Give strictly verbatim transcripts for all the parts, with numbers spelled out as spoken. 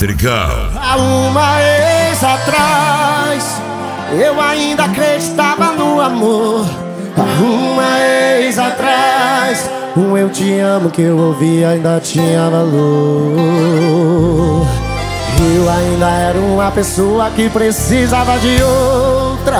Trigal. Há uma ex atrás, eu ainda acreditava no amor. Há uma ex atrás, um eu te amo que eu ouvi ainda tinha valor. Eu ainda era uma pessoa que precisava de outra.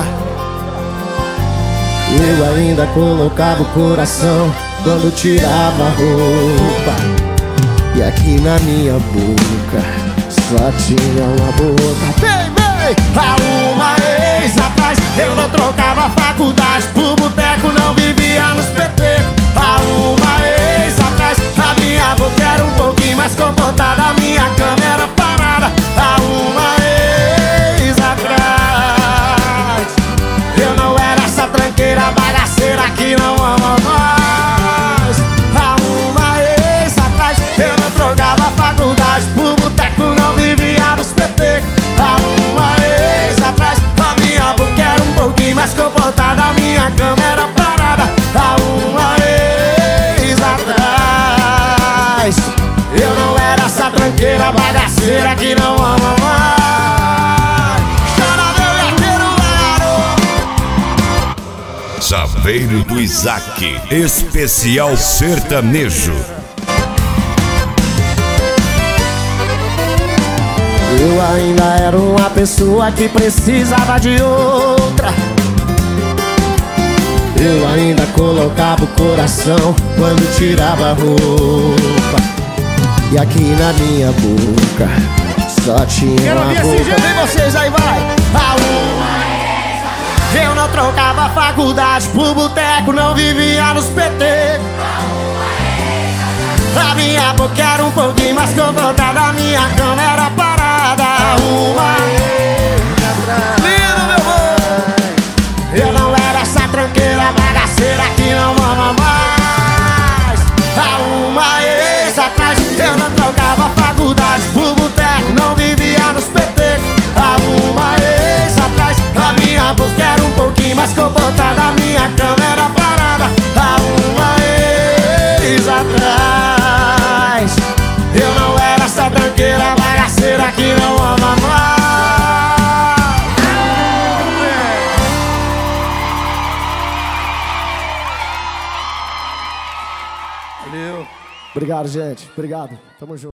Eu ainda colocava o coração quando tirava a roupa. E aqui na minha boca só tinha uma boca. Bem, bem! Há uma ex atrás, eu não trocava faculdade por boteco, não vivia nos petecos. Há uma ex atrás, a minha boca era um pouquinho mais comportada, a minha cama era parada. Há uma ex atrás, eu não era essa tranqueira bagaceira que não ama mais. Há uma ex atrás, eu não trocava faculdade por boteco, não vivia nos petecos. Há uma ex atrás, a minha boca era um pouquinho mais comportada, a minha cama era parada. Há uma ex atrás, eu não era essa tranqueira bagaceira que não ama mais. Chora meu gateiro, garoto. Chaveiro do Isaac, especial sertanejo. Eu ainda era uma pessoa que precisava de outra. Eu ainda colocava o coração quando tirava a roupa. E aqui na minha boca só tinha Quero uma ouvir boca. esse jeito, hein, vocês aí, vai! A uma eu não trocava faculdade por boteco, não vivia nos petecos. A minha boca era um pouquinho mais comportada, a minha cama era parada. Uma lindo, meu amor, eu não era essa tranqueira bagaceira que não ama mais. Há uma ex atrás, eu não trocava faculdade por boteco, não vivia nos petecos. Há uma ex atrás, a minha boca era um pouquinho mais comportada, a minha cama era parada. Há uma ex atrás, eu não era essa tranqueira bagaceira que não ama mais. Valeu. Obrigado, gente. Obrigado. Tamo junto.